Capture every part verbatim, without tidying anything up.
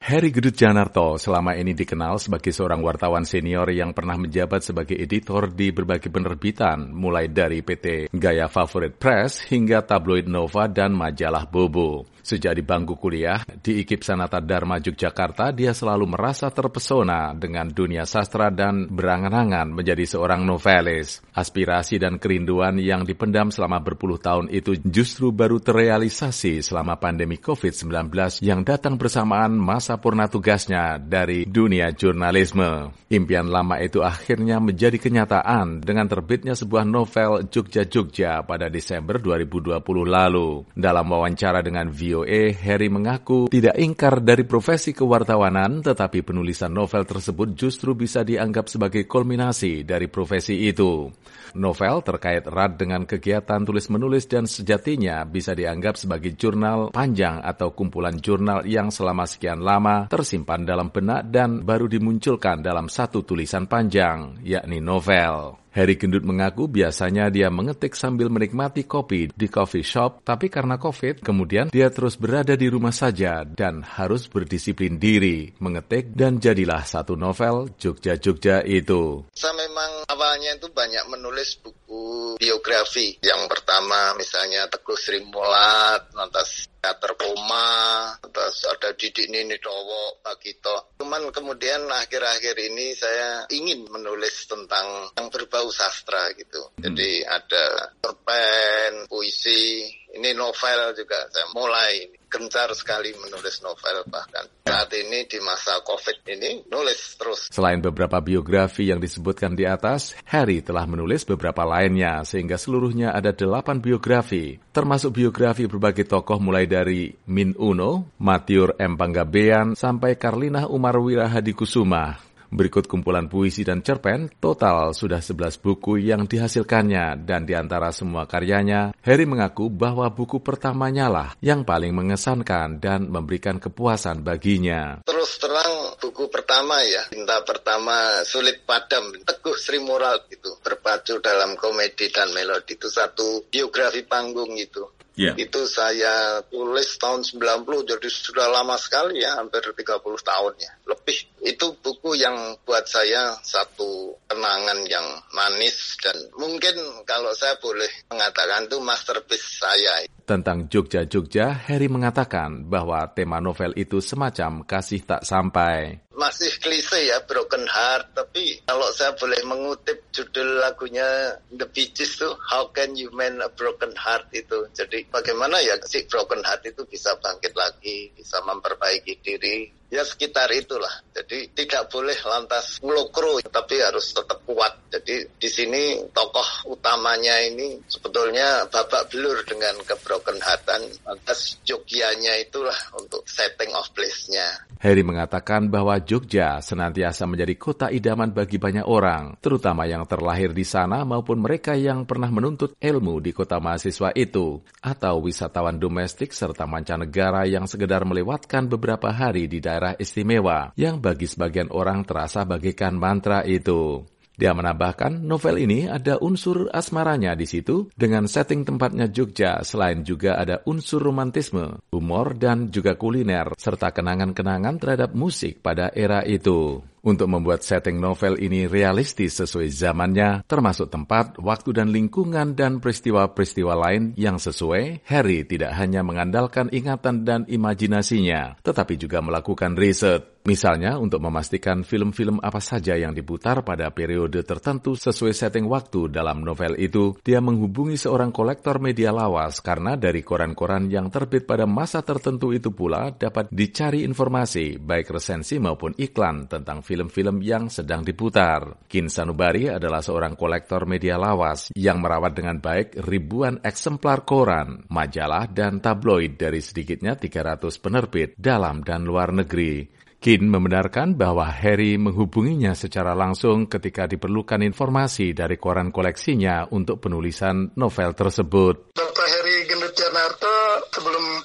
Heri Gendut Janarto selama ini dikenal sebagai seorang wartawan senior yang pernah menjabat sebagai editor di berbagai penerbitan, mulai dari P T Gaya Favorit Press hingga tabloid Nova dan majalah Bobo. Sejak di bangku kuliah di I K I P Sanata Dharma Yogyakarta, dia selalu merasa terpesona dengan dunia sastra dan berangan-angan menjadi seorang novelis. Aspirasi dan kerinduan yang dipendam selama berpuluh tahun itu justru baru terrealisasi selama pandemi covid sembilan belas yang datang bersamaan masa purna tugasnya dari dunia jurnalisme. Impian lama itu akhirnya menjadi kenyataan dengan terbitnya sebuah novel Jogja-Jogja pada Desember dua ribu dua puluh lalu. Dalam wawancara dengan V O A, Heri mengaku tidak ingkar dari profesi kewartawanan, tetapi penulisan novel tersebut justru bisa dianggap sebagai kulminasi dari profesi itu. Novel terkait erat dengan kegiatan tulis-menulis dan sejatinya bisa dianggap sebagai jurnal panjang atau kumpulan jurnal yang selama sekian lama tersimpan dalam benak dan baru dimunculkan dalam satu tulisan panjang, yakni novel. Heri Gendut mengaku biasanya dia mengetik sambil menikmati kopi di coffee shop, tapi karena COVID, kemudian dia terus berada di rumah saja dan harus berdisiplin diri, mengetik dan jadilah satu novel Jogja-Jogja itu. Saya memang awalnya itu banyak menulis buku biografi. Yang pertama misalnya Teguh Sri Mulat, lantas Teater Koma, terus ada Didik Nini Dowo, Bagito. Cuman kemudian akhir-akhir ini saya ingin menulis tentang yang berbau sastra gitu. Hmm. Jadi ada cerpen, puisi, ini novel juga saya mulai gencar sekali menulis novel, bahkan saat ini di masa COVID ini nulis terus. Selain beberapa biografi yang disebutkan di atas, Heri telah menulis beberapa lainnya sehingga seluruhnya ada delapan biografi, termasuk biografi berbagai tokoh mulai dari Min Uno, Matiur M. Panggabean, sampai Karlinah Umar Wirahadikusuma. Berikut kumpulan puisi dan cerpen, total sudah sebelas buku yang dihasilkannya, dan di antara semua karyanya, Heri mengaku bahwa buku pertamanya lah yang paling mengesankan dan memberikan kepuasan baginya. Terus terang buku pertama ya, Cinta Pertama Sulit Padam, Teguh Sri Mulat itu, berpacu dalam komedi dan melodi, itu satu biografi panggung itu. Yeah. Itu saya tulis tahun sembilan puluh, jadi sudah lama sekali ya, hampir tiga puluh tahun ya, lebih. Itu buku yang buat saya satu kenangan yang manis dan mungkin kalau saya boleh mengatakan itu masterpiece saya. Tentang Jogja-Jogja, Heri mengatakan bahwa tema novel itu semacam kasih tak sampai. Masih klise ya, broken heart, tapi kalau saya boleh mengutip judul lagunya The Bee Gees tuh, How Can You Mend a Broken Heart itu. Jadi bagaimana ya si broken heart itu bisa bangkit lagi, bisa memperbaiki diri. Ya sekitar itulah. Jadi tidak boleh lantas ngelokro, tapi harus tetap kuat. Jadi di sini tokoh utamanya ini sebetulnya babak belur dengan kebroken heartan. Lantas Jogjanya itulah untuk setting of place-nya. Heri mengatakan bahwa Jogja senantiasa menjadi kota idaman bagi banyak orang, terutama yang terlahir di sana maupun mereka yang pernah menuntut ilmu di kota mahasiswa itu, atau wisatawan domestik serta mancanegara yang sekedar melewatkan beberapa hari di daerah istimewa, yang bagi sebagian orang terasa bagaikan mantra itu. Dia menambahkan, novel ini ada unsur asmaranya di situ, dengan setting tempatnya Jogja, selain juga ada unsur romantisme, humor, dan juga kuliner, serta kenangan-kenangan terhadap musik pada era itu. Untuk membuat setting novel ini realistis sesuai zamannya, termasuk tempat, waktu dan lingkungan dan peristiwa-peristiwa lain yang sesuai, Heri tidak hanya mengandalkan ingatan dan imajinasinya, tetapi juga melakukan riset. Misalnya untuk memastikan film-film apa saja yang diputar pada periode tertentu sesuai setting waktu dalam novel itu, dia menghubungi seorang kolektor media lawas karena dari koran-koran yang terbit pada masa tertentu itu pula dapat dicari informasi, baik resensi maupun iklan tentang film-film yang sedang diputar. Kin Sanubari adalah seorang kolektor media lawas yang merawat dengan baik ribuan eksemplar koran, majalah, dan tabloid dari sedikitnya tiga ratus penerbit dalam dan luar negeri. Kin membenarkan bahwa Heri menghubunginya secara langsung ketika diperlukan informasi dari koran koleksinya untuk penulisan novel tersebut. Doktor Heri Gendut Janarto sebelum menerbitkan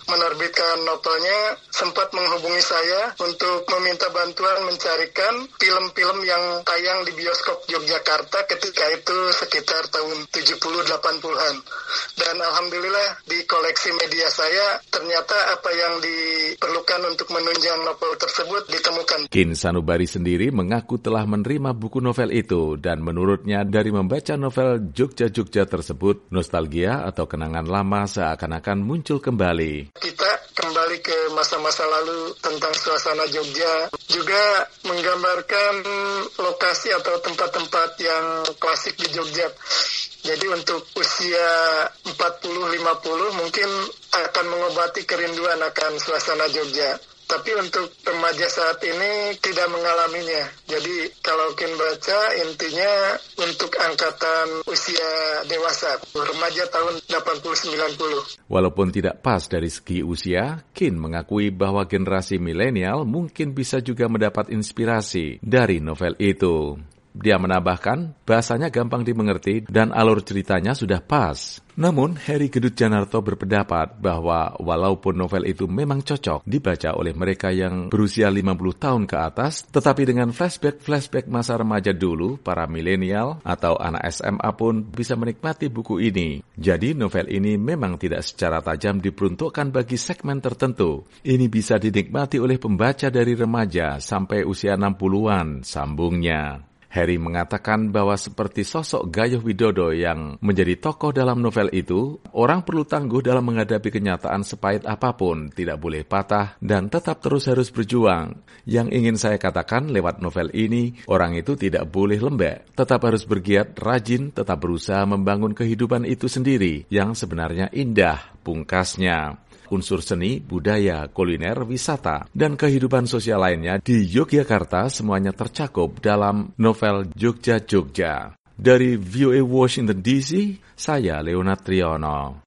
menerbitkan novelnya sempat menghubungi saya untuk meminta bantuan mencarikan film-film yang tayang di bioskop Yogyakarta ketika itu sekitar tahun tujuh puluh delapan puluhan. Dan alhamdulillah di koleksi media saya ternyata apa yang diperlukan untuk menunjang novel tersebut ditemukan. Kin Sanubari sendiri mengaku telah menerima buku novel itu dan menurutnya dari membaca novel Jogja-Jogja tersebut, nostalgia atau kenangan lama seakan-akan muncul kembali. Kita kembali ke masa-masa lalu tentang suasana Jogja, juga menggambarkan lokasi atau tempat-tempat yang klasik di Jogja. Jadi untuk usia empat puluh lima puluh mungkin akan mengobati kerinduan akan suasana Jogja. Tapi untuk remaja saat ini tidak mengalaminya. Jadi kalau Kin baca intinya untuk angkatan usia dewasa, remaja tahun delapan puluh sembilan puluh. Walaupun tidak pas dari segi usia, Kin mengakui bahwa generasi milenial mungkin bisa juga mendapat inspirasi dari novel itu. Dia menambahkan, bahasanya gampang dimengerti dan alur ceritanya sudah pas. Namun, Heri Gedut Janarto berpendapat bahwa walaupun novel itu memang cocok dibaca oleh mereka yang berusia lima puluh tahun ke atas, tetapi dengan flashback-flashback masa remaja dulu, para milenial atau anak S M A pun bisa menikmati buku ini. Jadi, novel ini memang tidak secara tajam diperuntukkan bagi segmen tertentu. Ini bisa dinikmati oleh pembaca dari remaja sampai usia enam puluhan, sambungnya. Heri mengatakan bahwa seperti sosok Gayuh Widodo yang menjadi tokoh dalam novel itu, orang perlu tangguh dalam menghadapi kenyataan sepahit apapun, tidak boleh patah, dan tetap terus harus berjuang. Yang ingin saya katakan lewat novel ini, orang itu tidak boleh lembek, tetap harus bergiat, rajin, tetap berusaha membangun kehidupan itu sendiri, yang sebenarnya indah, pungkasnya. Unsur seni, budaya, kuliner, wisata, dan kehidupan sosial lainnya di Yogyakarta semuanya tercakup dalam novel Jogja-Jogja. Dari V O A Washington D C, saya Leonard Triono.